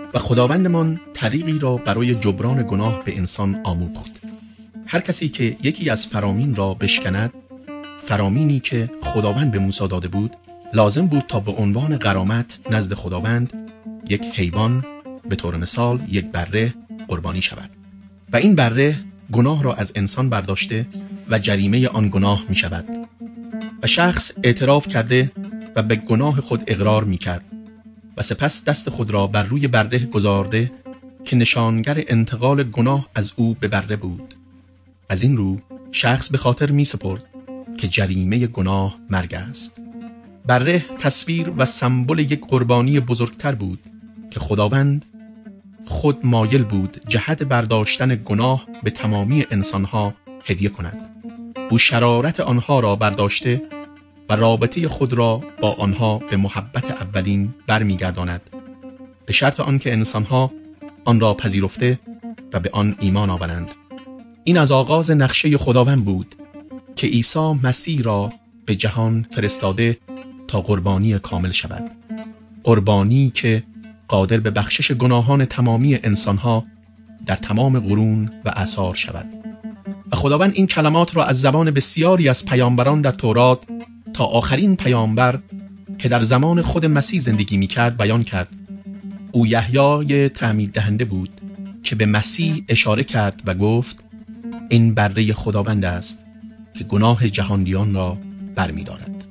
و خداوندمان طریقی را برای جبران گناه به انسان آموخت. هر کسی که یکی از فرامین را بشکند، فرامینی که خداوند به موسی داده بود، لازم بود تا به عنوان غرامت نزد خداوند یک حیوان، به طور مثال یک بره، قربانی شود و این بره گناه را از انسان برداشته و جریمه آن گناه می شود و شخص اعتراف کرده و به گناه خود اقرار می کرد و سپس دست خود را بر روی بره گذارده که نشانگر انتقال گناه از او به بره بود. از این رو شخص به خاطر می سپرد که جریمه گناه مرگ است. بره تصویر و سمبل یک قربانی بزرگتر بود که خداوند خود مایل بود جهت برداشتن گناه به تمامی انسانها هدیه کند. او شرارت آنها را برداشته و رابطه خود را با آنها به محبت اولین برمیگرداند، به شرط آنکه انسانها آن را پذیرفته و به آن ایمان آورند. این از آغاز نقشه خداوند بود که عیسی مسیح را به جهان فرستاده تا قربانی کامل شود، قربانی که قادر به بخشش گناهان تمامی انسانها در تمام قرون و اعصار شود. و خداوند این کلمات را از زبان بسیاری از پیامبران در تورات تا آخرین پیامبر که در زمان خود مسیح زندگی می‌کرد بیان کرد. او یحیای تعمید دهنده بود که به مسیح اشاره کرد و گفت این بره خداوند است که گناه جهانیان را برمی‌دارد.